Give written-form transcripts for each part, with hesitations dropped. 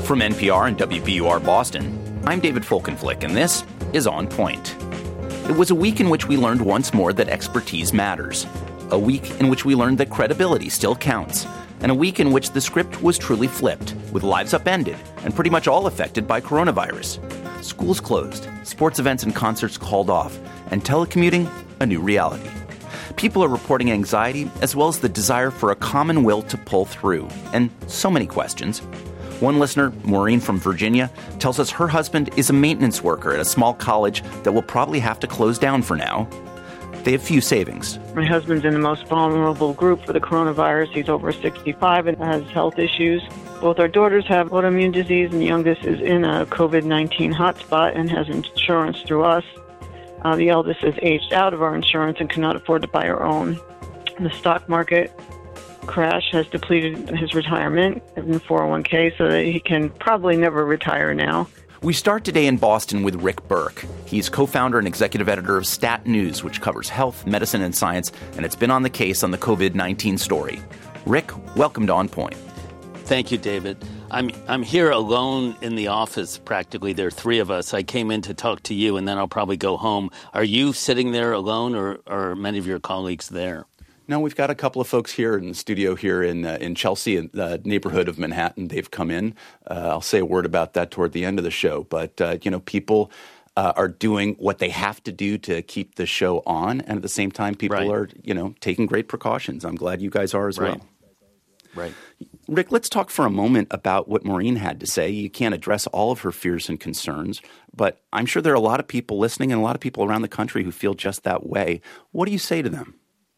From NPR and WBUR Boston, I'm David Folkenflik, and this is On Point. It was a week in which we learned once more that expertise matters. A week in which we learned that credibility still counts. And a week in which the script was truly flipped, with lives upended, and pretty much all affected by coronavirus. Schools closed, sports events and concerts called off, and telecommuting a new reality. People are reporting anxiety as well as the desire for a common will to pull through, and so many questions. One listener, Maureen from Virginia, tells us her husband is a maintenance worker at a small college that will probably have to close down for now. They have few savings. My husband's in the most vulnerable group for the coronavirus. He's over 65 and has health issues. Both our daughters have autoimmune disease, and the youngest is in a COVID-19 hotspot and has insurance through us. The eldest is aged out of our insurance and cannot afford to buy her own. The stock market crash has depleted his retirement in the 401k, so that he can probably never retire now. We start today in Boston with Rick Burke. He's co-founder and executive editor of Stat News, which covers health, medicine, and science, and it's been on the case on the COVID-19 story. Rick, welcome to On Point. Thank you, David. I'm here alone in the office, practically. There are three of us. I came in to talk to you, and then I'll probably go home. Are you sitting there alone, or are many of your colleagues there? No, we've got a couple of folks here in the studio here in Chelsea, in the neighborhood of Manhattan. They've come in. I'll say a word about that toward the end of the show. But, people are doing what they have to do to keep the show on. And at the same time, people are, taking great precautions. I'm glad you guys are as well. Right. Rick, let's talk for a moment about what Maureen had to say. You can't address all of her fears and concerns, but I'm sure there are a lot of people listening and a lot of people around the country who feel just that way. What do you say to them?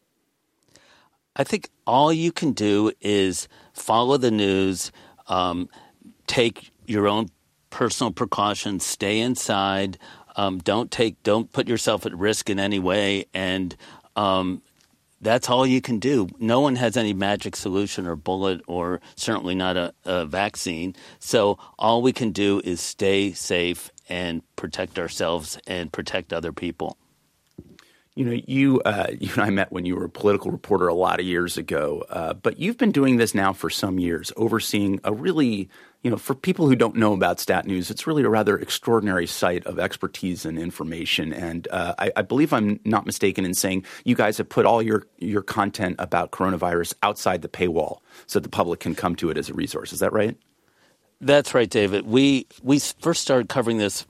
I think all you can do is follow the news, take your own personal precautions, stay inside, don't put yourself at risk in any way, and that's all you can do. No one has any magic solution or bullet, or certainly not a vaccine. So all we can do is stay safe and protect ourselves and protect other people. You and I met when you were a political reporter a lot of years ago, but you've been doing this now for some years, overseeing a really, for people who don't know about Stat News, it's really a rather extraordinary site of expertise and information. And I believe I'm not mistaken in saying you guys have put all your content about coronavirus outside the paywall so the public can come to it as a resource. Is that right? That's right, David. We first started covering this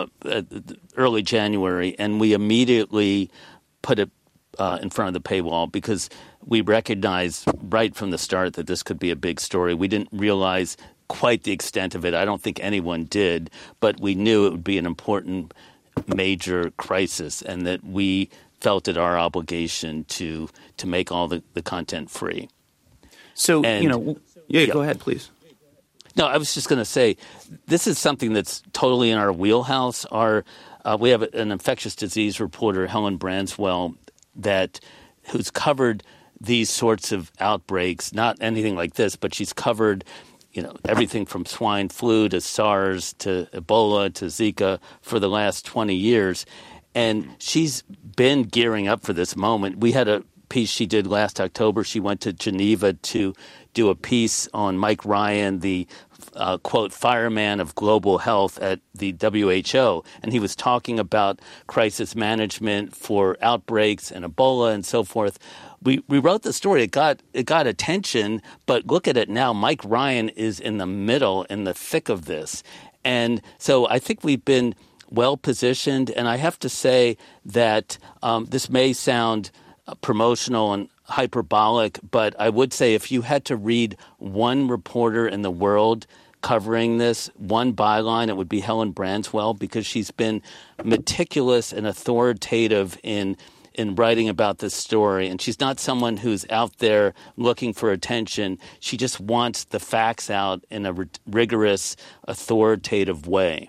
early January, and we immediately put it in front of the paywall because we recognized right from the start that this could be a big story. We didn't realize quite the extent of it. I don't think anyone did, but we knew it would be an important major crisis and that we felt it our obligation to make all the content free. So, go ahead, please. No, I was just going to say, this is something that's totally in our wheelhouse. We have an infectious disease reporter, Helen Branswell, who's covered these sorts of outbreaks, not anything like this, but she's covered, everything from swine flu to SARS to Ebola to Zika for the last 20 years. And she's been gearing up for this moment. We had a piece she did last October. She went to Geneva to do a piece on Mike Ryan, the quote, fireman of global health at the WHO. And he was talking about crisis management for outbreaks and Ebola and so forth. We wrote the story. It got attention, but look at it now. Mike Ryan is in the middle, in the thick of this. And so I think we've been well positioned. And I have to say that this may sound promotional and hyperbolic, but I would say if you had to read one reporter in the world covering this, one byline, it would be Helen Branswell, because she's been meticulous and authoritative in writing about this story. And she's not someone who's out there looking for attention. She just wants the facts out in a rigorous, authoritative way.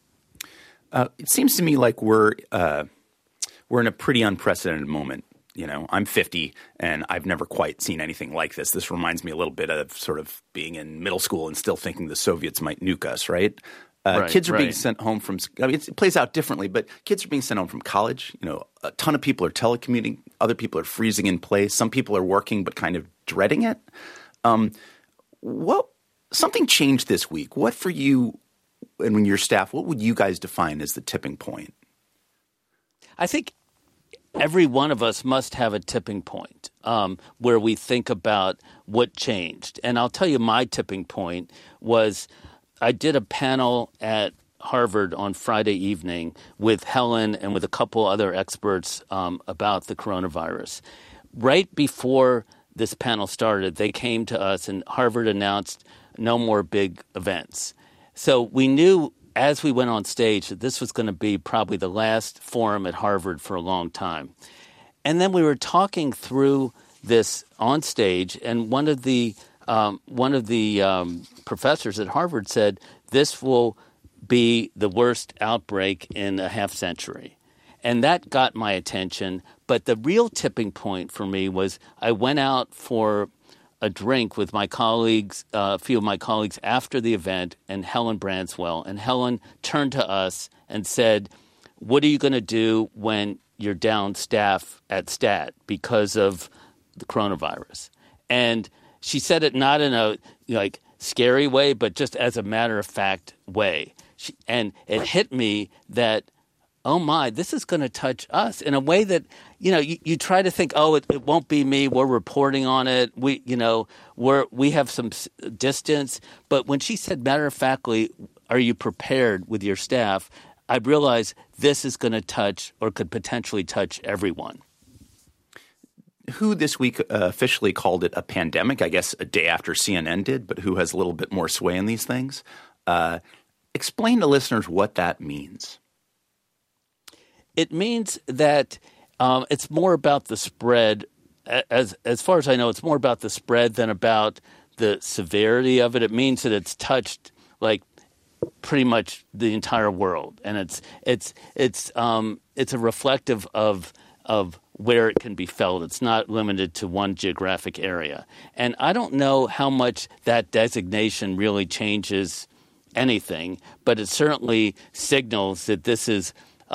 It seems to me like we're in a pretty unprecedented moment. I'm 50, and I've never quite seen anything like this. This reminds me a little bit of sort of being in middle school and still thinking the Soviets might nuke us, right? Kids are being sent home from – it plays out differently, but kids are being sent home from college. A ton of people are telecommuting. Other people are freezing in place. Some people are working but kind of dreading it. What Something changed this week. What for you and your staff, what would you guys define as the tipping point? I think every one of us must have a tipping point where we think about what changed. And I'll tell you my tipping point was I did a panel at Harvard on Friday evening with Helen and with a couple other experts about the coronavirus. Right before this panel started, they came to us and Harvard announced no more big events. So we knew as we went on stage that this was going to be probably the last forum at Harvard for a long time. And then we were talking through this on stage, and one of the professors at Harvard said, this will be the worst outbreak in a half century. And that got my attention. But the real tipping point for me was I went out for a drink with my colleagues, a few of my colleagues after the event, and Helen Branswell. And Helen turned to us and said, what are you going to do when you're down staff at STAT because of the coronavirus? And she said it not in a scary way, but just as a matter-of-fact way. And it hit me that, oh my, this is going to touch us in a way that, you try to think, oh, it won't be me. We're reporting on it. We have some distance. But when she said matter-of-factly, are you prepared with your staff? I realized this is going to touch or could potentially touch everyone. WHO this week officially called it a pandemic, I guess a day after CNN did, but WHO has a little bit more sway in these things. Explain to listeners what that means. It means that it's more about the spread. As far as I know, it's more about the spread than about the severity of it. It means that it's touched pretty much the entire world, and it's a reflective of where it can be felt. It's not limited to one geographic area. And I don't know how much that designation really changes anything, but it certainly signals that this is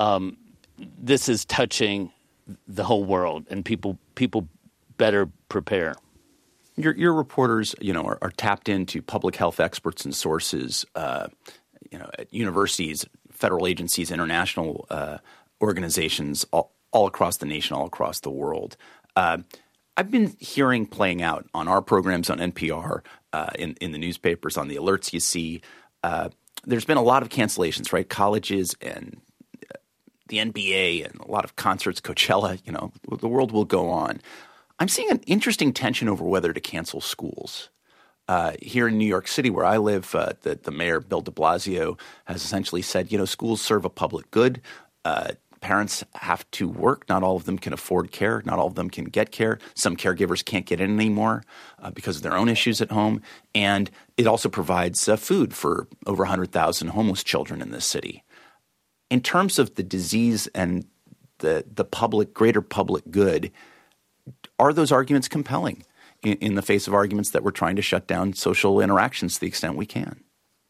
touching the whole world, and people better prepare. Your reporters, are tapped into public health experts and sources, at universities, federal agencies, international organizations, all across the nation, all across the world. I've been hearing playing out on our programs on NPR, in the newspapers, on the alerts you see. There's been a lot of cancellations, right? Colleges and the NBA and a lot of concerts, Coachella, the world will go on. I'm seeing an interesting tension over whether to cancel schools. Here in New York City, where I live, the mayor, Bill de Blasio, has essentially said, schools serve a public good. Parents have to work. Not all of them can afford care. Not all of them can get care. Some caregivers can't get in anymore because of their own issues at home. And it also provides food for over 100,000 homeless children in this city. In terms of the disease and the greater public good, are those arguments compelling in the face of arguments that we're trying to shut down social interactions to the extent we can?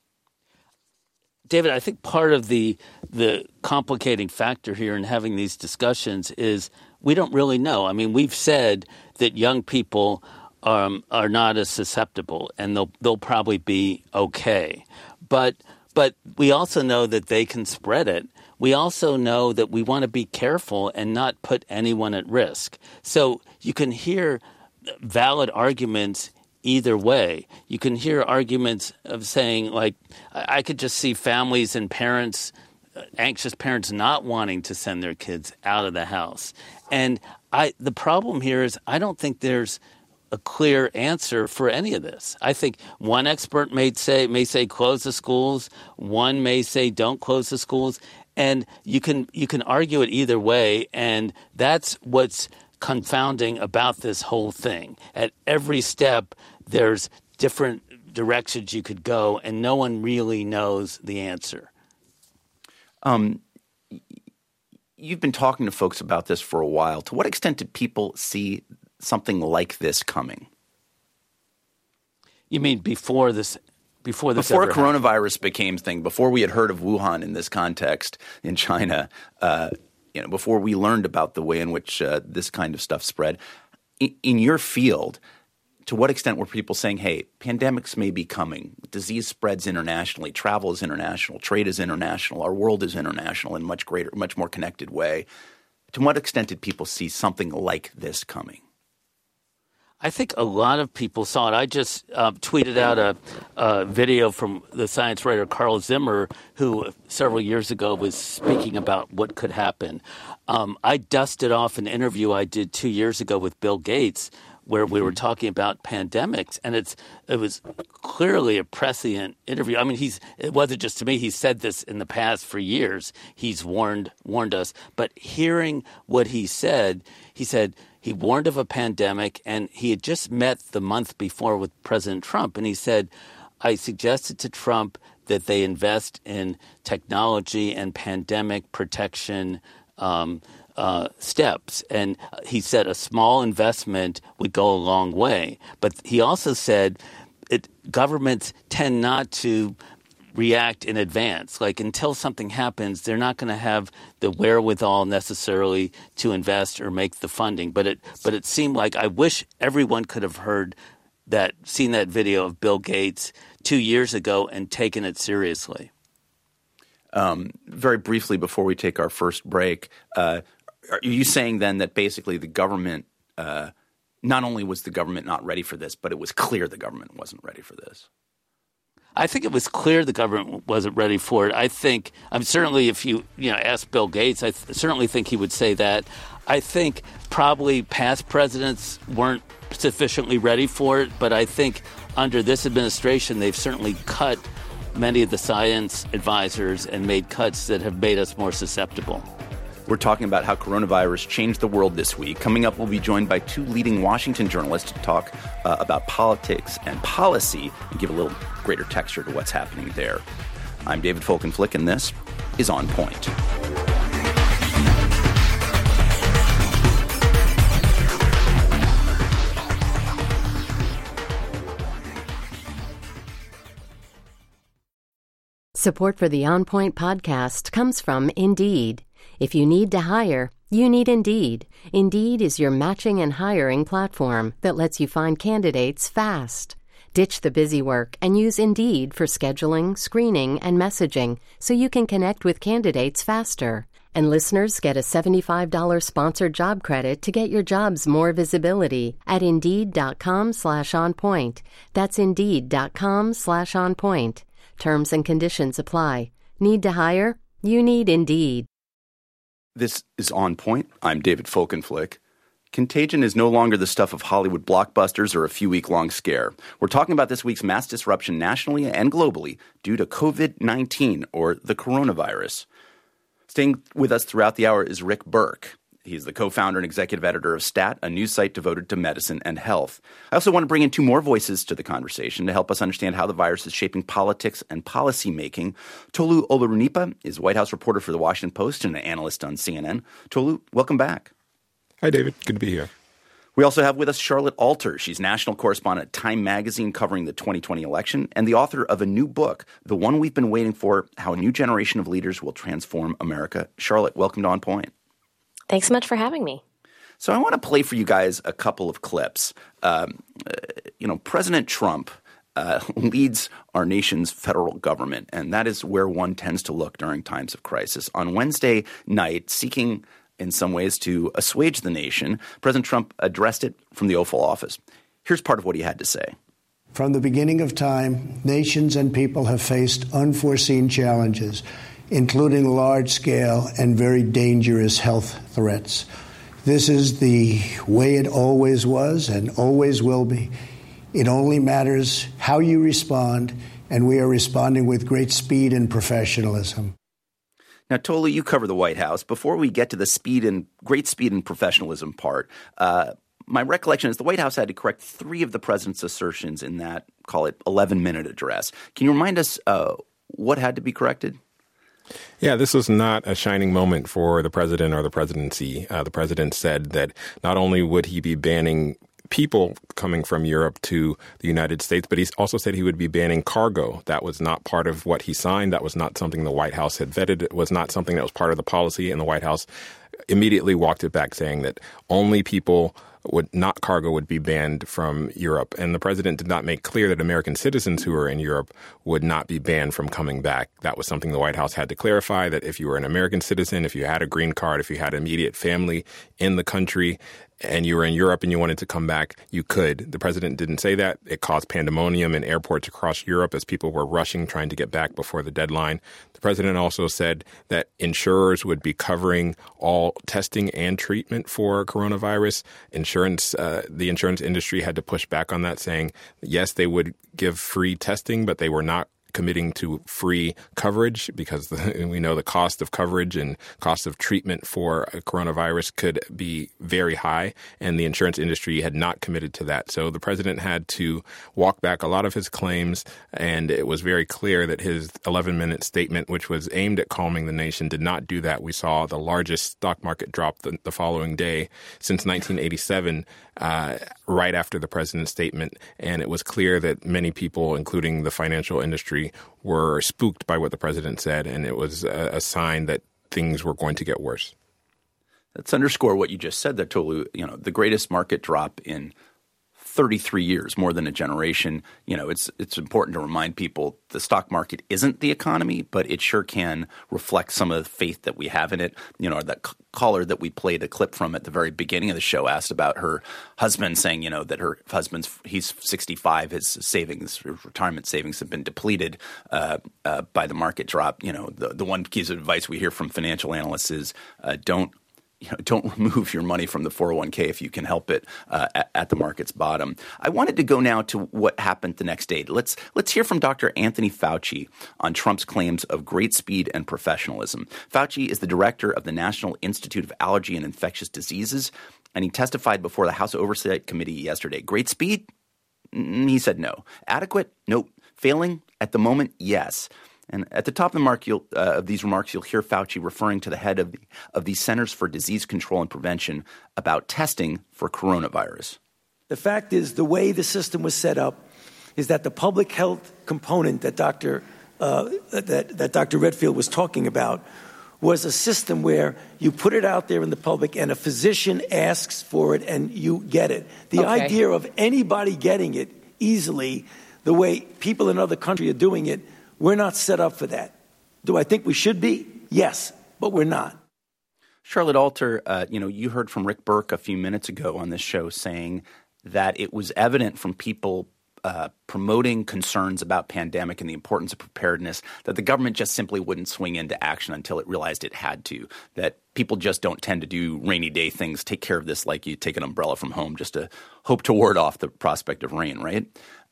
David, I think part of the complicating factor here in having these discussions is we don't really know. I mean, we've said that young people are not as susceptible, and they'll probably be okay. But we also know that they can spread it. We also know that we want to be careful and not put anyone at risk. So you can hear valid arguments either way. You can hear arguments of saying, I could just see families and parents, anxious parents, not wanting to send their kids out of the house. And the problem here is I don't think there's a clear answer for any of this. I think one expert may say close the schools. One may say don't close the schools. And you can argue it either way. And that's what's confounding about this whole thing. At every step, there's different directions you could go, and no one really knows the answer. You've been talking to folks about this for a while. To what extent did people see something like this coming? You mean before coronavirus became thing, before we had heard of Wuhan in this context in China, before we learned about the way in which this kind of stuff spread, in your field, to what extent were people saying, hey, pandemics may be coming, disease spreads internationally, travel is international, trade is international, our world is international in much more connected way. To what extent did people see something like this coming? I think a lot of people saw it. I just tweeted out a video from the science writer Carl Zimmer, who several years ago was speaking about what could happen. I dusted off an interview I did 2 years ago with Bill Gates, where we were talking about pandemics, and it was clearly a prescient interview. I mean, it wasn't just to me. He's said this in the past for years. He's warned us. But hearing what he said he warned of a pandemic, and he had just met the month before with President Trump, and he said, I suggested to Trump that they invest in technology and pandemic protection steps. And he said a small investment would go a long way. But he also said governments tend not to react in advance. Like until something happens, they're not going to have the wherewithal necessarily to invest or make the funding. But it seemed like I wish everyone could have seen that video of Bill Gates 2 years ago and taken it seriously. Very briefly before we take our first break, are you saying then that basically the government, not only was the government not ready for this, but it was clear the government wasn't ready for this? I think it was clear the government wasn't ready for it. I think certainly if you ask Bill Gates, I certainly think he would say that. I think probably past presidents weren't sufficiently ready for it, but I think under this administration they've certainly cut many of the science advisors and made cuts that have made us more susceptible. We're talking about how coronavirus changed the world this week. Coming up, we'll be joined by two leading Washington journalists to talk about politics and policy and give a little greater texture to what's happening there. I'm David Folkenflik, and this is On Point. Support for the On Point podcast comes from Indeed. If you need to hire, you need Indeed. Indeed is your matching and hiring platform that lets you find candidates fast. Ditch the busy work and use Indeed for scheduling, screening, and messaging so you can connect with candidates faster. And listeners get a $75 sponsored job credit to get your jobs more visibility at Indeed.com/onpoint. That's Indeed.com/onpoint. Terms and conditions apply. Need to hire? You need Indeed. This is On Point. I'm David Folkenflik. Contagion is no longer the stuff of Hollywood blockbusters or a few-week-long scare. We're talking about this week's mass disruption nationally and globally due to COVID-19, or the coronavirus. Staying with us throughout the hour is Rick Burke. He's the co-founder and executive editor of STAT, a news site devoted to medicine and health. I also want to bring in two more voices to the conversation to help us understand how the virus is shaping politics and policy making. Tolu Olorunnipa is White House reporter for The Washington Post and an analyst on CNN. Tolu, welcome back. Hi, David. Good to be here. We also have with us Charlotte Alter. She's national correspondent at Time Magazine covering the 2020 election and the author of a new book, the one we've been waiting for, How a New Generation of Leaders Will Transform America. Charlotte, welcome to On Point. Thanks so much for having me. So I want to play for you guys a couple of clips. President Trump leads our nation's federal government, and that is where one tends to look during times of crisis. On Wednesday night, seeking in some ways to assuage the nation, President Trump addressed it from the Oval Office. Here's part of what he had to say. From the beginning of time, nations and people have faced unforeseen challenges, including large-scale and very dangerous health threats. This is the way it always was and always will be. It only matters how you respond, and we are responding with great speed and professionalism. Now, Tolu, you cover the White House. Before we get to the great speed and professionalism part, my recollection is the White House had to correct 3 of the president's assertions in that, call it, 11-minute address. Can you remind us what had to be corrected? Yeah, this was not a shining moment for the president or the presidency. The president said that not only would he be banning people coming from Europe to the United States, but he also said he would be banning cargo. That was not part of what he signed. That was not something the White House had vetted. It was not something that was part of the policy, and the White House immediately walked it back, saying that only people cargo would be banned from Europe. And the president did not make clear that American citizens who are in Europe would not be banned from coming back. That was something the White House had to clarify, that if you were an American citizen, if you had a green card, if you had immediate family in the country, and you were in Europe and you wanted to come back, you could. The president didn't say that. It caused pandemonium in airports across Europe as people were rushing, trying to get back before the deadline. The president also said that insurers would be covering all testing and treatment for coronavirus. The insurance industry had to push back on that, saying, yes, they would give free testing, but they were not committing to free coverage because we know the cost of coverage and cost of treatment for coronavirus could be very high, and the insurance industry had not committed to that. So the president had to walk back a lot of his claims, and it was very clear that his 11-minute statement, which was aimed at calming the nation, did not do that. We saw the largest stock market drop the following day since 1987, right after the president's statement, and it was clear that many people, including the financial industry, were spooked by what the president said, and it was a sign that things were going to get worse. Let's underscore what you just said. That totally, the greatest market drop in 33 years, more than a generation. It's important to remind people the stock market isn't the economy, but it sure can reflect some of the faith that we have in it. That caller that we played a clip from at the very beginning of the show asked about her husband saying, that her husband's, he's 65, his retirement savings have been depleted by the market drop. The one piece of advice we hear from financial analysts is don't remove your money from the 401k if you can help it at the market's bottom. I wanted to go now to what happened the next day. Let's hear from Dr. Anthony Fauci on Trump's claims of great speed and professionalism. Fauci is the director of the National Institute of Allergy and Infectious Diseases, and he testified before the House Oversight Committee yesterday. Great speed? He said no. Adequate? Nope. Failing? At the moment, yes. And at the top of these remarks, you'll hear Fauci referring to the head of the Centers for Disease Control and Prevention about testing for coronavirus. The fact is, the way the system was set up is that the public health component that Dr. Redfield was talking about was a system where you put it out there in the public and a physician asks for it and you get it. The idea of anybody getting it easily, the way people in other countries are doing it, we're not set up for that. Do I think we should be? Yes, but we're not. Charlotte Alter, you heard from Rick Burke a few minutes ago on this show saying that it was evident from people promoting concerns about pandemic and the importance of preparedness that the government just simply wouldn't swing into action until it realized it had to, that people just don't tend to do rainy day things, take care of this like you take an umbrella from home just to hope to ward off the prospect of rain, right?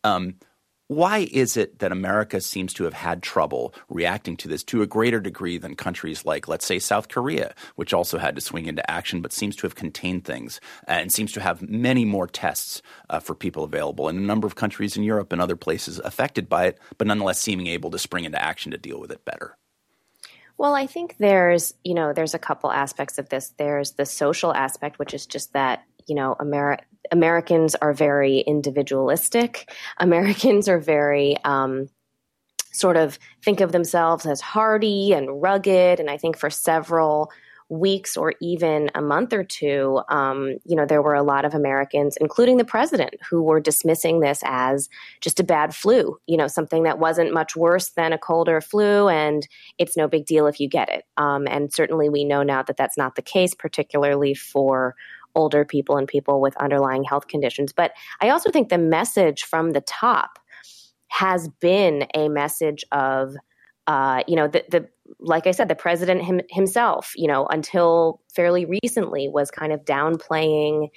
Why is it that America seems to have had trouble reacting to this to a greater degree than countries like, let's say, South Korea, which also had to swing into action but seems to have contained things and seems to have many more tests for people available, and a number of countries in Europe and other places affected by it, but nonetheless seeming able to spring into action to deal with it better? Well, I think there's a couple aspects of this. There's the social aspect, which is just that, Americans are very individualistic. Americans are very sort of think of themselves as hardy and rugged. And I think for several weeks or even a month or two, there were a lot of Americans, including the president, who were dismissing this as just a bad flu, something that wasn't much worse than a cold or a flu, and it's no big deal if you get it. And certainly we know now that that's not the case, particularly for older people and people with underlying health conditions. But I also think the message from the top has been a message of, like I said, the president himself, until fairly recently was kind of downplaying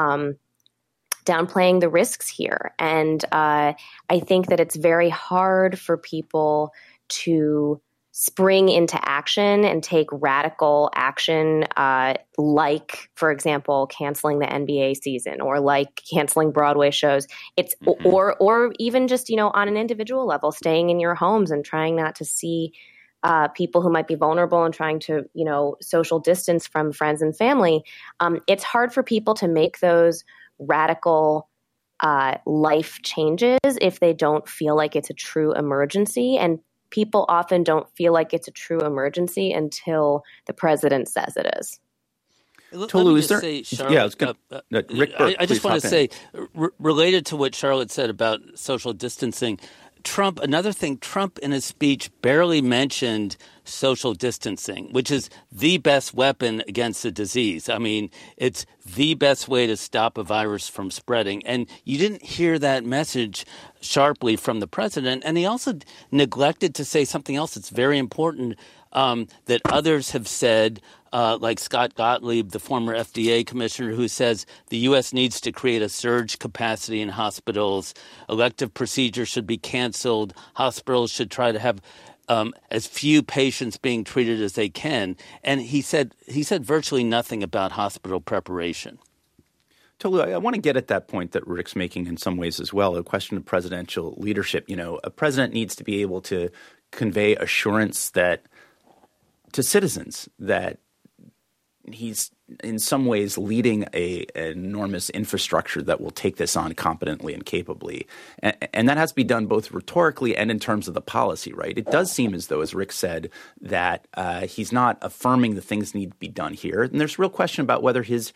the risks here. And I think that it's very hard for people to spring into action and take radical action, like, for example, canceling the NBA season or like canceling Broadway shows. It's or even just, on an individual level, staying in your homes and trying not to see people who might be vulnerable and trying to, social distance from friends and family. It's hard for people to make those radical life changes if they don't feel like it's a true emergency. And people often don't feel like it's a true emergency until the president says it is. Tolu, is there? Say, Charlotte, yeah, I was going Rick Burke, I just want to say, related to what Charlotte said about social distancing, Trump in his speech barely mentioned social distancing, which is the best weapon against the disease. I mean, it's the best way to stop a virus from spreading. And you didn't hear that message sharply from the president. And he also neglected to say something else that's very important that others have said, like Scott Gottlieb, the former FDA commissioner, who says the U.S. needs to create a surge capacity in hospitals. Elective procedures should be canceled. Hospitals should try to have as few patients being treated as they can. And he said virtually nothing about hospital preparation. Tolu, I want to get at that point that Rick's making in some ways as well, a question of presidential leadership. You know, a president needs to be able to convey assurance that to citizens that he's in some ways leading an enormous infrastructure that will take this on competently and capably. And that has to be done both rhetorically and in terms of the policy, right? It does seem as though, as Rick said, that he's not affirming the things need to be done here. And there's a real question about whether his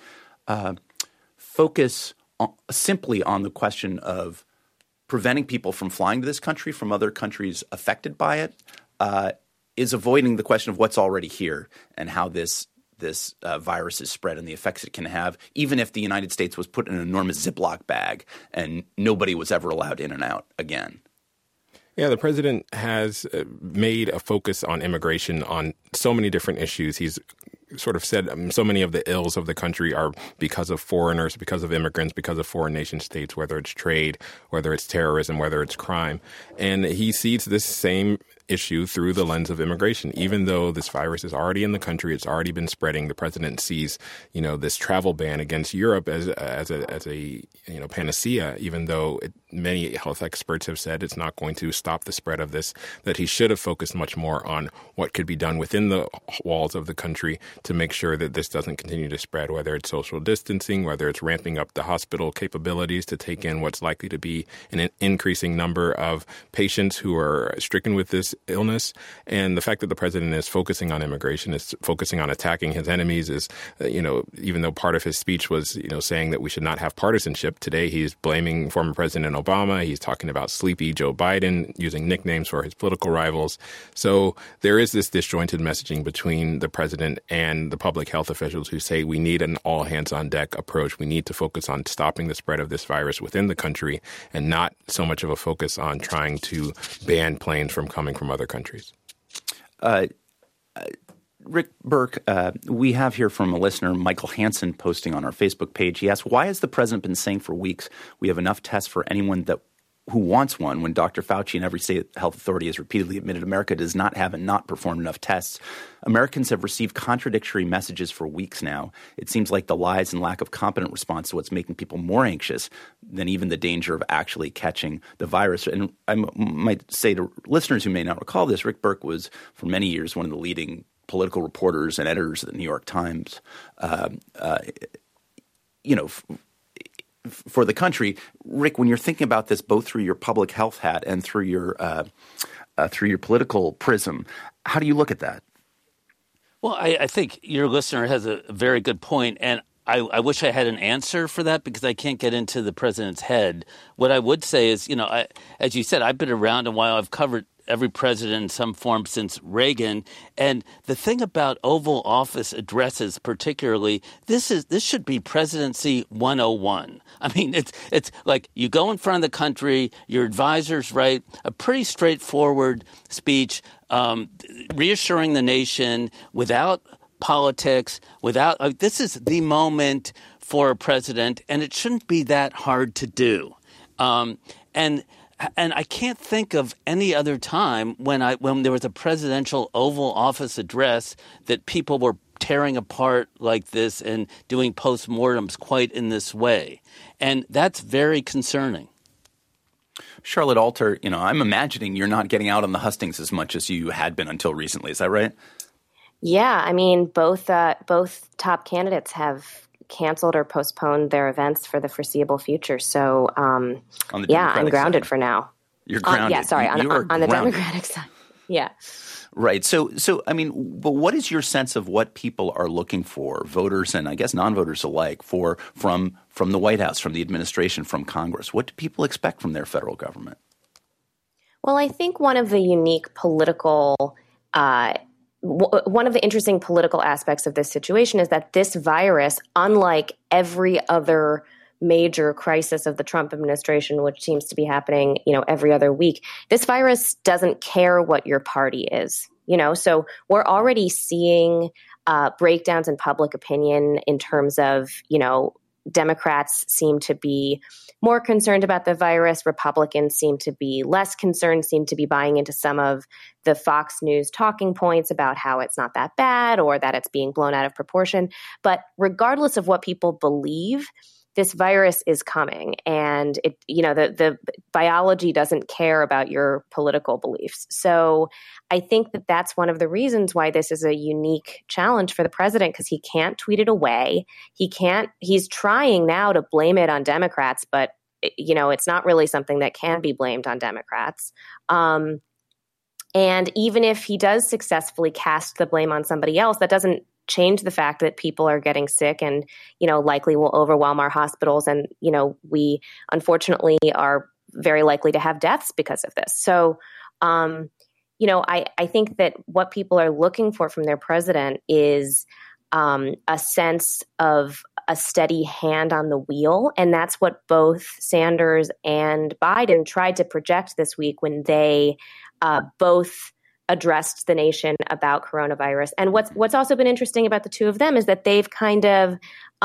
focus simply on the question of preventing people from flying to this country from other countries affected by it is avoiding the question of what's already here and how this virus is spread and the effects it can have, even if the United States was put in an enormous Ziploc bag and nobody was ever allowed in and out again. Yeah, the president has made a focus on immigration on so many different issues. He's sort of said so many of the ills of the country are because of foreigners, because of immigrants, because of foreign nation states, whether it's trade, whether it's terrorism, whether it's crime. And he sees this same issue through the lens of immigration. Even though this virus is already in the country, it's already been spreading. The president sees, this travel ban against Europe as a panacea, even though many health experts have said it's not going to stop the spread of this, that he should have focused much more on what could be done within the walls of the country to make sure that this doesn't continue to spread, whether it's social distancing, whether it's ramping up the hospital capabilities to take in what's likely to be an increasing number of patients who are stricken with this illness. And the fact that the president is focusing on immigration, is focusing on attacking his enemies, is, even though part of his speech was, saying that we should not have partisanship, today he's blaming former President Obama. He's talking about sleepy Joe Biden, using nicknames for his political rivals. So there is this disjointed messaging between the president and the public health officials who say we need an all-hands-on-deck approach. We need to focus on stopping the spread of this virus within the country and not so much of a focus on trying to ban planes from coming from other countries. Rick Burke, we have here from a listener, Michael Hansen, posting on our Facebook page. He asks, why has the president been saying for weeks we have enough tests for anyone who wants one when Dr. Fauci and every state health authority has repeatedly admitted America does not have and not perform enough tests? Americans have received contradictory messages for weeks now. It seems like the lies and lack of competent response to what's making people more anxious than even the danger of actually catching the virus. And I might say to listeners who may not recall this, Rick Burke was for many years one of the leading political reporters and editors of the New York Times. For the country, Rick, when you're thinking about this, both through your public health hat and through your political prism, how do you look at that? Well, I think your listener has a very good point, and I wish I had an answer for that because I can't get into the president's head. What I would say is, as you said, I've been around a while. I've covered every president in some form since Reagan. And the thing about Oval Office addresses particularly, this should be presidency 101. I mean, it's like you go in front of the country, your advisors write a pretty straightforward speech, reassuring the nation without politics, this is the moment for a president, and it shouldn't be that hard to do. And I can't think of any other time when there was a presidential Oval Office address that people were tearing apart like this and doing postmortems quite in this way. And that's very concerning. Charlotte Alter, I'm imagining you're not getting out on the hustings as much as you had been until recently. Is that right? Yeah, I mean, both top candidates have canceled or postponed their events for the foreseeable future. So, I'm grounded for now. You're grounded. On the Democratic side. Yeah. Right. So I mean, but what is your sense of what people are looking for, voters and I guess non-voters alike, from the White House, from the administration, from Congress? What do people expect from their federal government? Well, I think one of the unique political one of the interesting political aspects of this situation is that this virus, unlike every other major crisis of the Trump administration, which seems to be happening, every other week, this virus doesn't care what your party is, so we're already seeing breakdowns in public opinion in terms of, Democrats seem to be more concerned about the virus. Republicans seem to be less concerned, seem to be buying into some of the Fox News talking points about how it's not that bad or that it's being blown out of proportion. But regardless of what people believe, this virus is coming, and the biology doesn't care about your political beliefs. So I think that that's one of the reasons why this is a unique challenge for the president, because he can't tweet it away. He's trying now to blame it on Democrats, but it's not really something that can be blamed on Democrats. And even if he does successfully cast the blame on somebody else, that doesn't change the fact that people are getting sick and, likely will overwhelm our hospitals. And, we unfortunately are very likely to have deaths because of this. So, I think that what people are looking for from their president is a sense of a steady hand on the wheel. And that's what both Sanders and Biden tried to project this week when they both addressed the nation about coronavirus. And what's also been interesting about the two of them is that they've kind of,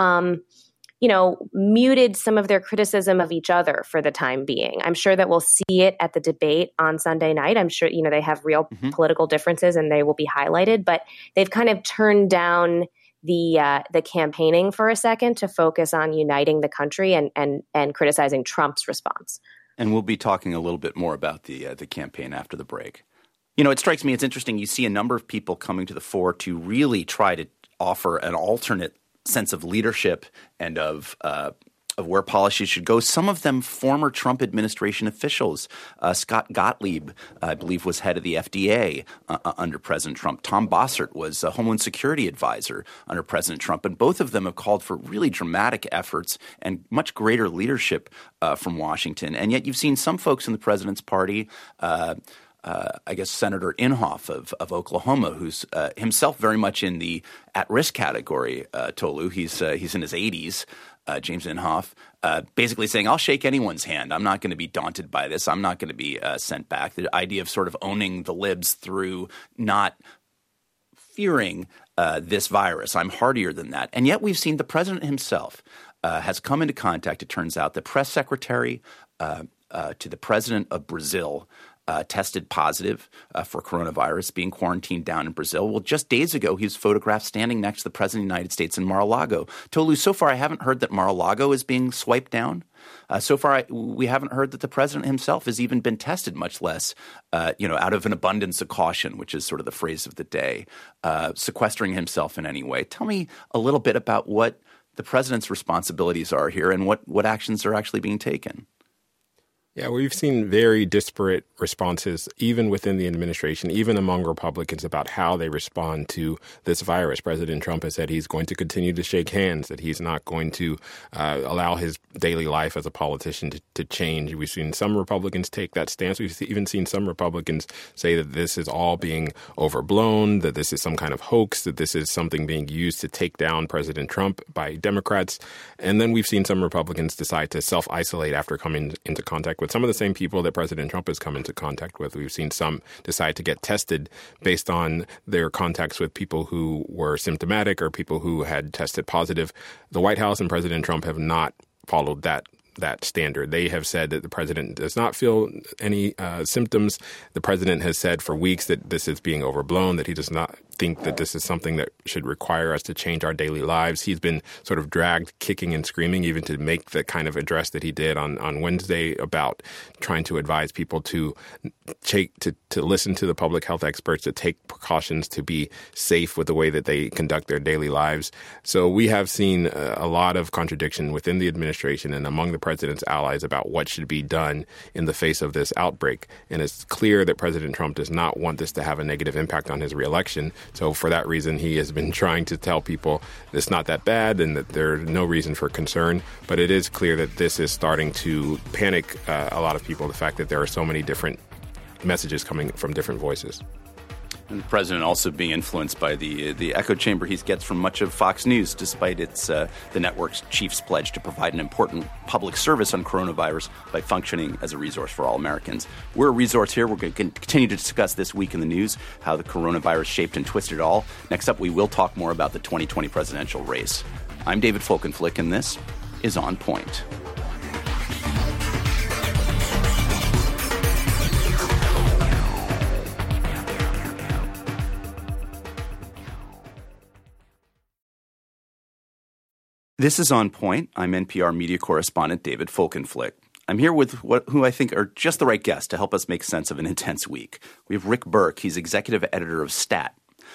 muted some of their criticism of each other for the time being. I'm sure that we'll see it at the debate on Sunday night. I'm sure, they have real political differences and they will be highlighted, but they've kind of turned down the campaigning for a second to focus on uniting the country and criticizing Trump's response. And we'll be talking a little bit more about the campaign after the break. It strikes me, it's interesting. You see a number of people coming to the fore to really try to offer an alternate sense of leadership and of where policy should go. Some of them former Trump administration officials. Scott Gottlieb, I believe, was head of the FDA under President Trump. Tom Bossert was a Homeland Security advisor under President Trump. And both of them have called for really dramatic efforts and much greater leadership from Washington. And yet you've seen some folks in the president's party I guess Senator Inhofe of Oklahoma, who's himself very much in the at-risk category, Tolu. He's in his 80s, James Inhofe, basically saying, I'll shake anyone's hand. I'm not going to be daunted by this. I'm not going to be sent back. The idea of sort of owning the libs through not fearing this virus. I'm hardier than that. And yet we've seen the president himself has come into contact, it turns out, the press secretary to the president of Brazil tested positive for coronavirus, being quarantined down in Brazil. Well, just days ago, he was photographed standing next to the president of the United States in Mar-a-Lago. Tolu, so far I haven't heard that Mar-a-Lago is being swiped down. So far we haven't heard that the president himself has even been tested, much less, out of an abundance of caution, which is sort of the phrase of the day, sequestering himself in any way. Tell me a little bit about what the president's responsibilities are here and what actions are actually being taken. Yeah, we've seen very disparate responses, even within the administration, even among Republicans, about how they respond to this virus. President Trump has said he's going to continue to shake hands, that he's not going to allow his daily life as a politician to change. We've seen some Republicans take that stance. We've even seen some Republicans say that this is all being overblown, that this is some kind of hoax, that this is something being used to take down President Trump by Democrats. And then we've seen some Republicans decide to self-isolate after coming into contact with some of the same people that President Trump has come into contact with. We've seen some decide to get tested based on their contacts with people who were symptomatic or people who had tested positive. The White House and President Trump have not followed that standard. They have said that the president does not feel any symptoms. The president has said for weeks that this is being overblown, that he does not think that this is something that should require us to change our daily lives. He's been sort of dragged kicking and screaming even to make the kind of address that he did on Wednesday about trying to advise people to listen to the public health experts, to take precautions, to be safe with the way that they conduct their daily lives. So we have seen a lot of contradiction within the administration and among the president's allies about what should be done in the face of this outbreak. And it's clear that President Trump does not want this to have a negative impact on his reelection. So for that reason, he has been trying to tell people it's not that bad and that there's no reason for concern. But it is clear that this is starting to panic a lot of people, the fact that there are so many different messages coming from different voices. And the president also being influenced by the echo chamber he gets from much of Fox News, despite the network's chief's pledge to provide an important public service on coronavirus by functioning as a resource for all Americans. We're a resource here. We're going to continue to discuss this week in the news, how the coronavirus shaped and twisted it all. Next up, we will talk more about the 2020 presidential race. I'm David Folkenflik, and this is On Point. This is On Point. I'm NPR media correspondent David Folkenflik. I'm here with who I think are just the right guests to help us make sense of an intense week. We have Rick Burke. He's executive editor of STAT.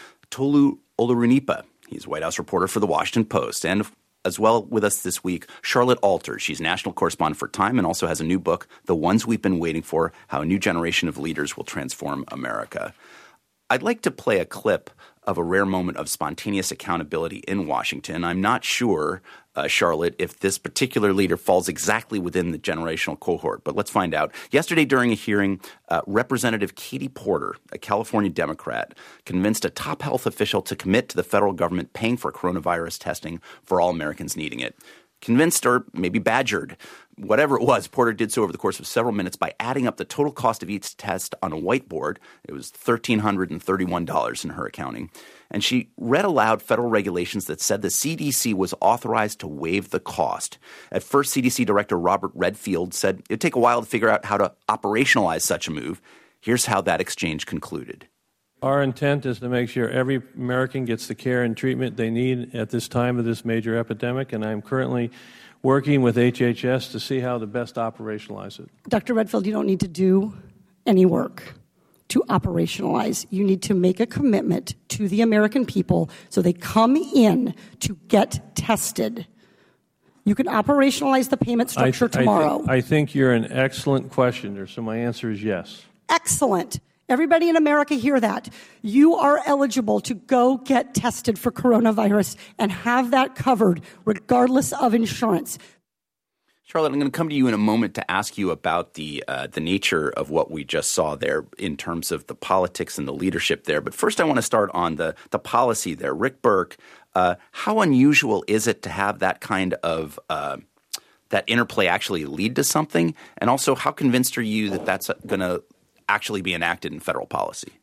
Tolu Olorunipa. He's White House reporter for The Washington Post. And as well with us this week, Charlotte Alter. She's national correspondent for Time and also has a new book, The Ones We've Been Waiting For, How a New Generation of Leaders Will Transform America. I'd like to play a clip of a rare moment of spontaneous accountability in Washington. I'm not sure, Charlotte, if this particular leader falls exactly within the generational cohort, but let's find out. Yesterday during a hearing, Representative Katie Porter, a California Democrat, convinced a top health official to commit to the federal government paying for coronavirus testing for all Americans needing it. Convinced or maybe badgered, whatever it was, Porter did so over the course of several minutes by adding up the total cost of each test on a whiteboard. It was $1,331 in her accounting. And she read aloud federal regulations that said the CDC was authorized to waive the cost. At first, CDC Director Robert Redfield said it'd take a while to figure out how to operationalize such a move. Here's how that exchange concluded. Our intent is to make sure every American gets the care and treatment they need at this time of this major epidemic, and I'm currently working with HHS to see how to best operationalize it. Dr. Redfield, you don't need to do any work to operationalize. You need to make a commitment to the American people so they come in to get tested. You can operationalize the payment structure tomorrow. I think you're an excellent questioner, so my answer is yes. Excellent. Everybody in America hear that. You are eligible to go get tested for coronavirus and have that covered regardless of insurance. Charlotte, I'm going to come to you in a moment to ask you about the nature of what we just saw there in terms of the politics and the leadership there. But first I want to start on the policy there. Rick Burke, how unusual is it to have that kind of that interplay actually lead to something? And also, how convinced are you that that's going to actually be enacted in federal policy?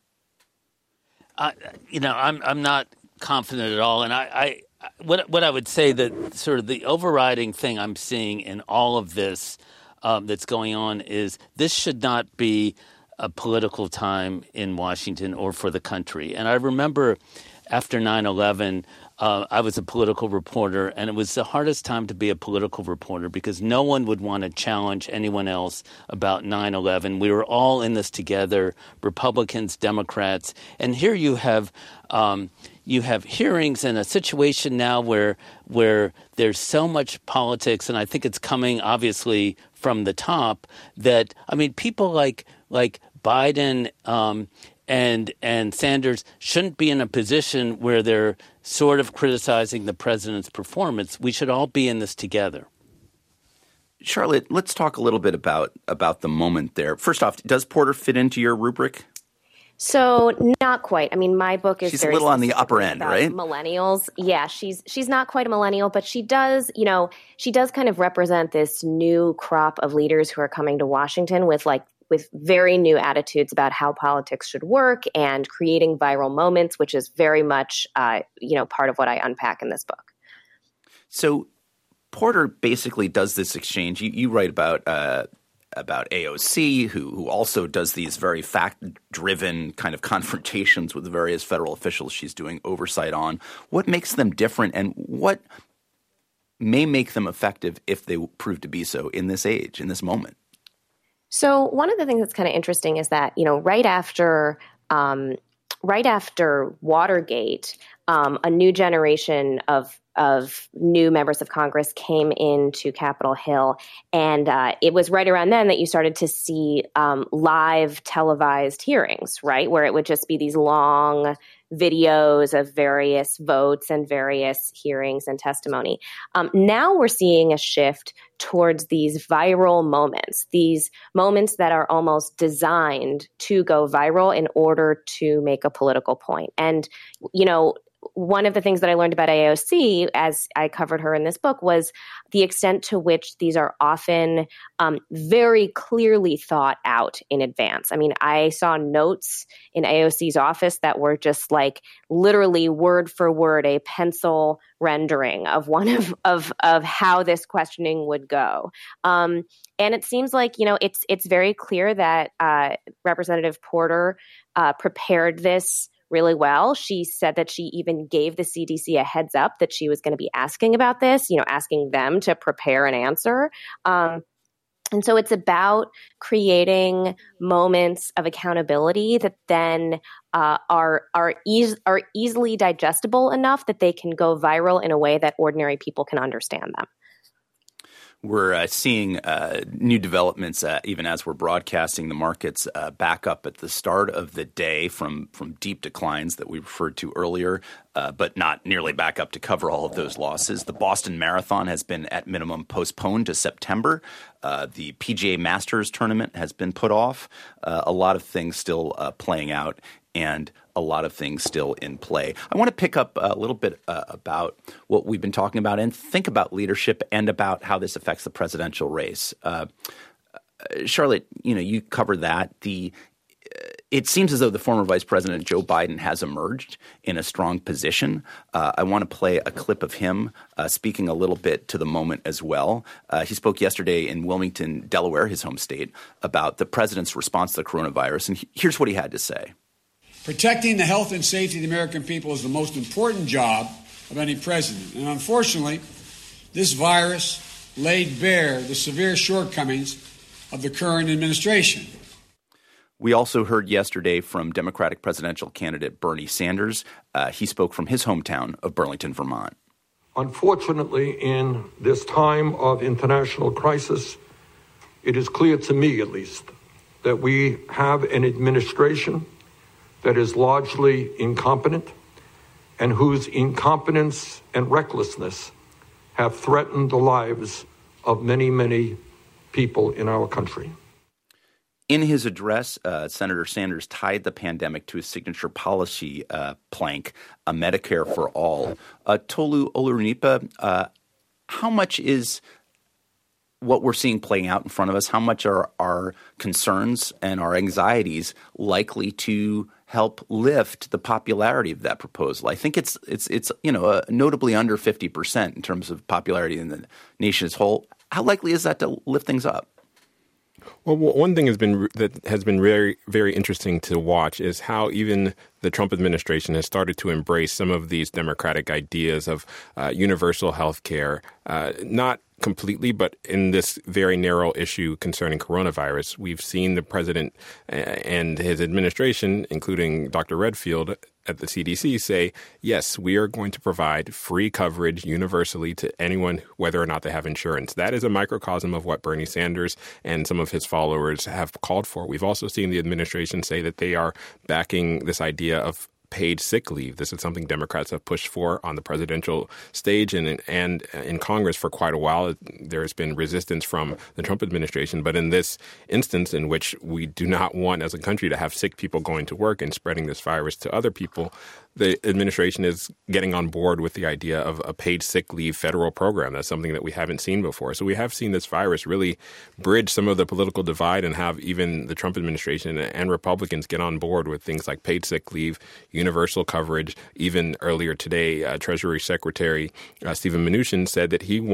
I'm not confident at all. And what I would say that sort of the overriding thing I'm seeing in all of this that's going on is this should not be a political time in Washington or for the country. And I remember after 9/11, I was a political reporter, and it was the hardest time to be a political reporter because no one would want to challenge anyone else about 9/11. We were all in this together, Republicans, Democrats, and here you have hearings in a situation now where there's so much politics, and I think it's coming obviously from the top that people like Biden and Sanders shouldn't be in a position where they're sort of criticizing the president's performance. We should all be in this together. Charlotte, let's talk a little bit about the moment there. First off, does Porter fit into your rubric? So not quite. My book is she's very a little on the upper end, right? Millennials. Yeah, she's not quite a millennial, but she does kind of represent this new crop of leaders who are coming to Washington with very new attitudes about how politics should work and creating viral moments, which is very much, part of what I unpack in this book. So Porter basically does this exchange. You write about AOC, who also does these very fact-driven kind of confrontations with various federal officials she's doing oversight on. What makes them different, and what may make them effective if they prove to be so in this age, in this moment? So one of the things that's kind of interesting is that, right after Watergate, a new generation of new members of Congress came into Capitol Hill. And it was right around then that you started to see live televised hearings, right, where it would just be these long videos of various votes and various hearings and testimony. Now we're seeing a shift towards these viral moments, these moments that are almost designed to go viral in order to make a political point. And, one of the things that I learned about AOC as I covered her in this book was the extent to which these are often very clearly thought out in advance. I mean, I saw notes in AOC's office that were just like literally word for word a pencil rendering of one of how this questioning would go. And it seems like, it's very clear that Representative Porter prepared this really well. She said that she even gave the CDC a heads up that she was going to be asking about this, asking them to prepare an answer. And so it's about creating moments of accountability that then are easily digestible enough that they can go viral in a way that ordinary people can understand them. We're seeing new developments even as we're broadcasting. The markets back up at the start of the day from deep declines that we referred to earlier, but not nearly back up to cover all of those losses. The Boston Marathon has been at minimum postponed to September. The PGA Masters tournament has been put off. A lot of things still playing out and a lot of things still in play. I want to pick up a little bit about what we've been talking about and think about leadership and about how this affects the presidential race. Charlotte, you covered that. It seems as though the former Vice President Joe Biden has emerged in a strong position. I want to play a clip of him speaking a little bit to the moment as well. He spoke yesterday in Wilmington, Delaware, his home state, about the president's response to the coronavirus. And here's what he had to say. Protecting the health and safety of the American people is the most important job of any president. And unfortunately, this virus laid bare the severe shortcomings of the current administration. We also heard yesterday from Democratic presidential candidate Bernie Sanders. He spoke from his hometown of Burlington, Vermont. Unfortunately, in this time of international crisis, it is clear to me, at least, that we have an administration that is largely incompetent and whose incompetence and recklessness have threatened the lives of many, many people in our country. In his address, Senator Sanders tied the pandemic to his signature policy plank, a Medicare for all. Tolu Olorunipa, how much is what we're seeing playing out in front of us, how much are our concerns and our anxieties likely to help lift the popularity of that proposal? I think it's notably under 50% in terms of popularity in the nation as a whole. How likely is that to lift things up? Well, one thing has been very, very interesting to watch is how even the Trump administration has started to embrace some of these democratic ideas of universal health care, not completely, but in this very narrow issue concerning coronavirus. We've seen the president and his administration, including Dr. Redfield at the CDC, say, yes, we are going to provide free coverage universally to anyone, whether or not they have insurance. That is a microcosm of what Bernie Sanders and some of his followers have called for. We've also seen the administration say that they are backing this idea of paid sick leave. This is something Democrats have pushed for on the presidential stage and in Congress for quite a while. There has been resistance from the Trump administration. But in this instance, in which we do not want as a country to have sick people going to work and spreading this virus to other people, the administration is getting on board with the idea of a paid sick leave federal program. That's something that we haven't seen before. So we have seen this virus really bridge some of the political divide and have even the Trump administration and Republicans get on board with things like paid sick leave, universal coverage. Even earlier today, Treasury Secretary Stephen Mnuchin said that he wanted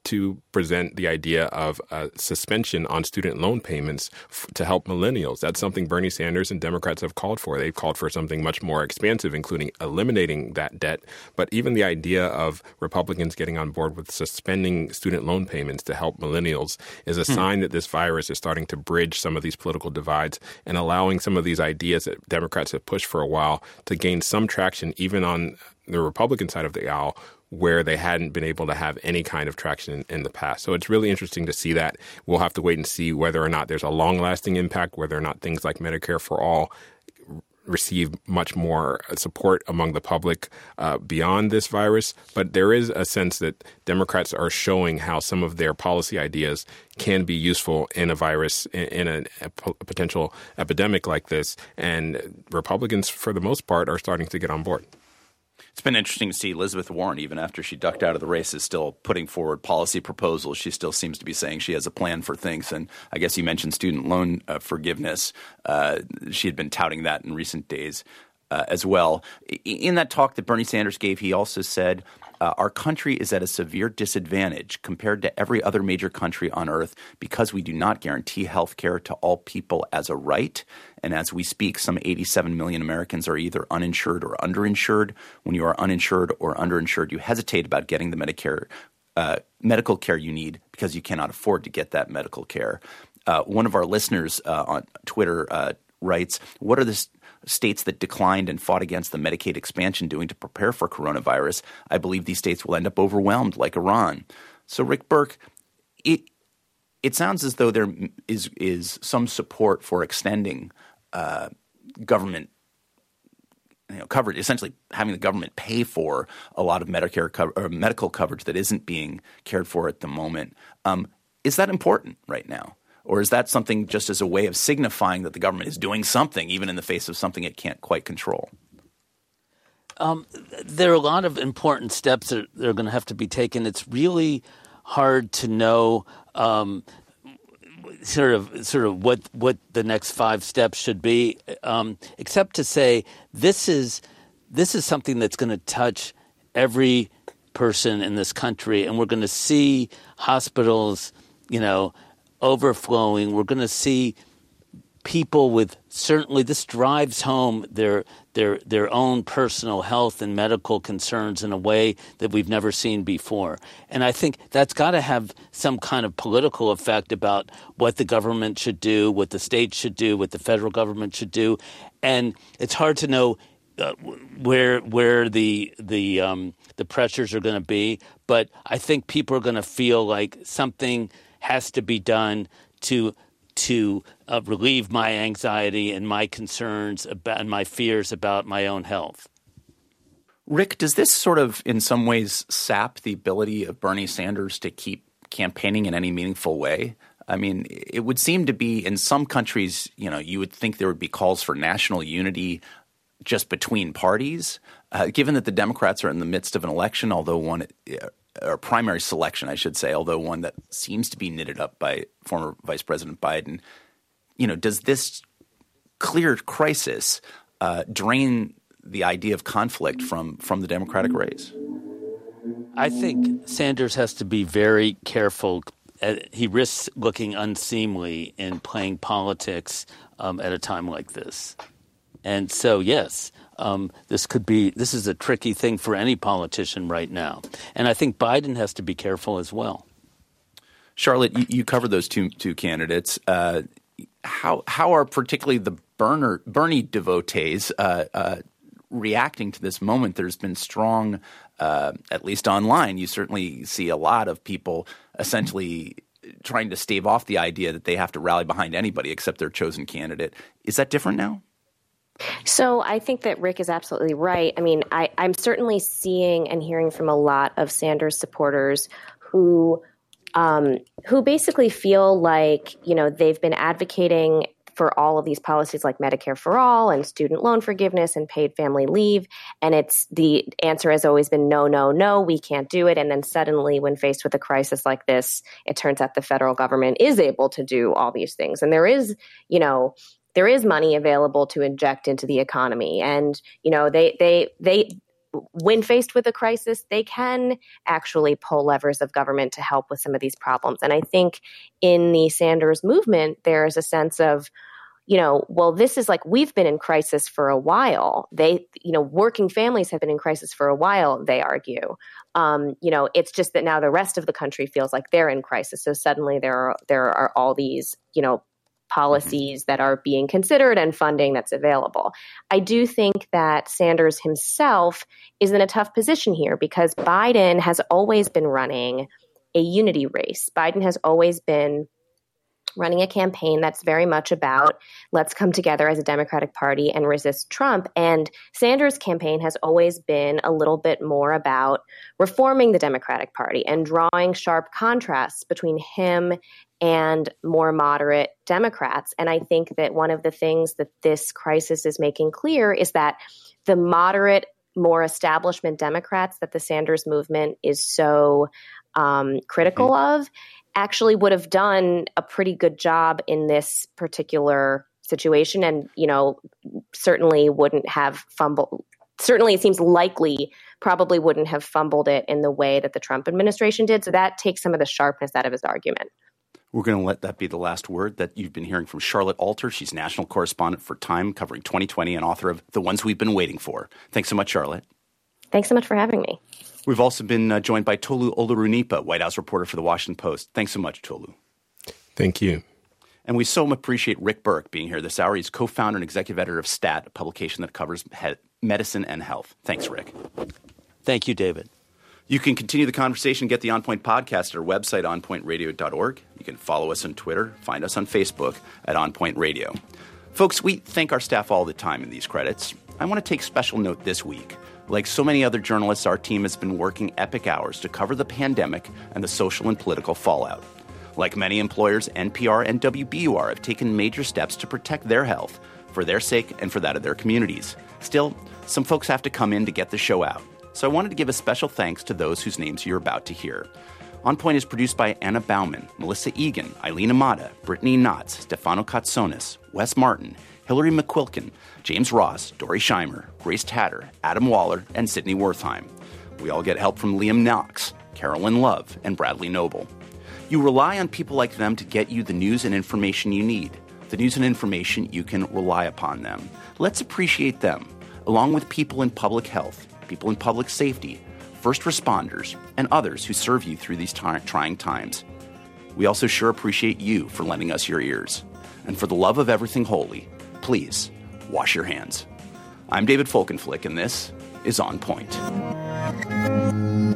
to present the idea of a suspension on student loan payments to help millennials. That's something Bernie Sanders and Democrats have called for. They've called for something much more expansive, including eliminating that debt. But even the idea of Republicans getting on board with suspending student loan payments to help millennials is a sign that this virus is starting to bridge some of these political divides and allowing some of these ideas that Democrats have pushed for a while to gain some traction, even on the Republican side of the aisle, where they hadn't been able to have any kind of traction in the past. So it's really interesting to see that. We'll have to wait and see whether or not there's a long-lasting impact, whether or not things like Medicare for All receive much more support among the public beyond this virus. But there is a sense that Democrats are showing how some of their policy ideas can be useful in a virus, in a potential epidemic like this. And Republicans, for the most part, are starting to get on board. It's been interesting to see Elizabeth Warren, even after she ducked out of the race, is still putting forward policy proposals. She still seems to be saying she has a plan for things. And I guess you mentioned student loan forgiveness. She had been touting that in recent days as well. In that talk that Bernie Sanders gave, he also said, our country is at a severe disadvantage compared to every other major country on earth because we do not guarantee health care to all people as a right. And as we speak, some 87 million Americans are either uninsured or underinsured. When you are uninsured or underinsured, you hesitate about getting the medical care you need because you cannot afford to get that medical care. One of our listeners on Twitter writes, what are the states that declined and fought against the Medicaid expansion doing to prepare for coronavirus? I believe these states will end up overwhelmed like Iran. So, Rick Burke, it sounds as though there is some support for extending government coverage, essentially having the government pay for a lot of Medicare or medical coverage that isn't being cared for at the moment. Is that important right now? Or is that something just as a way of signifying that the government is doing something, even in the face of something it can't quite control? There are a lot of important steps that are going to have to be taken. It's really hard to know sort of what the next 5 steps should be, except to say this is something that's going to touch every person in this country, and we're going to see hospitals, overflowing. We're going to see people with certainly this drives home their own personal health and medical concerns in a way that we've never seen before. And I think that's got to have some kind of political effect about what the government should do, what the state should do, what the federal government should do. And it's hard to know where the pressures are going to be, but I think people are going to feel like something has to be done to relieve my anxiety and my concerns about and my fears about my own health. Rick, does this sort of in some ways sap the ability of Bernie Sanders to keep campaigning in any meaningful way? I mean, it would seem to be in some countries, you would think there would be calls for national unity just between parties, given that the Democrats are in the midst of an election, or primary selection, I should say, although one that seems to be knitted up by former Vice President Biden. Does this clear crisis drain the idea of conflict from the Democratic race? I think Sanders has to be very careful. He risks looking unseemly in playing politics at a time like this. And so, yes, this is a tricky thing for any politician right now. And I think Biden has to be careful as well. Charlotte, you covered those two candidates. How are particularly the Bernie devotees reacting to this moment? There's been strong, at least online, you certainly see a lot of people essentially trying to stave off the idea that they have to rally behind anybody except their chosen candidate. Is that different now? So I think that Rick is absolutely right. I mean, I'm certainly seeing and hearing from a lot of Sanders supporters who basically feel like, they've been advocating for all of these policies like Medicare for All and student loan forgiveness and paid family leave. And the answer has always been no, no, no, we can't do it. And then suddenly when faced with a crisis like this, it turns out the federal government is able to do all these things. And there is money available to inject into the economy. And, when faced with a crisis, they can actually pull levers of government to help with some of these problems. And I think in the Sanders movement, there's a sense of, well, this is like, we've been in crisis for a while. Working families have been in crisis for a while, they argue. It's just that now the rest of the country feels like they're in crisis. So suddenly there are all these, policies that are being considered and funding that's available. I do think that Sanders himself is in a tough position here because Biden has always been running a unity race. Biden has always been running a campaign that's very much about let's come together as a Democratic Party and resist Trump. And Sanders' campaign has always been a little bit more about reforming the Democratic Party and drawing sharp contrasts between him and more moderate Democrats. And I think that one of the things that this crisis is making clear is that the moderate, more establishment Democrats that the Sanders movement is so critical of actually would have done a pretty good job in this particular situation and, certainly wouldn't have fumbled. Certainly it seems likely probably wouldn't have fumbled it in the way that the Trump administration did. So that takes some of the sharpness out of his argument. We're going to let that be the last word that you've been hearing from Charlotte Alter. She's national correspondent for Time covering 2020 and author of The Ones We've Been Waiting For. Thanks so much, Charlotte. Thanks so much for having me. We've also been joined by Tolu Olorunipa, White House reporter for The Washington Post. Thanks so much, Tolu. Thank you. And we so appreciate Rick Burke being here this hour. He's co-founder and executive editor of STAT, a publication that covers medicine and health. Thanks, Rick. Thank you, David. You can continue the conversation and get the On Point podcast at our website, onpointradio.org. You can follow us on Twitter, find us on Facebook at On Point Radio. Folks, we thank our staff all the time in these credits. I want to take special note this week. Like so many other journalists, our team has been working epic hours to cover the pandemic and the social and political fallout. Like many employers, NPR and WBUR have taken major steps to protect their health, for their sake and for that of their communities. Still, some folks have to come in to get the show out. So I wanted to give a special thanks to those whose names you're about to hear. On Point is produced by Anna Bauman, Melissa Egan, Eileen Amata, Brittany Knotts, Stefano Katsonis, Wes Martin, Hillary McQuilkin, James Ross, Dory Scheimer, Grace Tatter, Adam Waller, and Sydney Wertheim. We all get help from Liam Knox, Carolyn Love, and Bradley Noble. You rely on people like them to get you the news and information you need, the news and information you can rely upon them. Let's appreciate them, along with people in public health, people in public safety, first responders, and others who serve you through these trying times. We also sure appreciate you for lending us your ears. And for the love of everything holy, please wash your hands. I'm David Folkenflik, and this is On Point.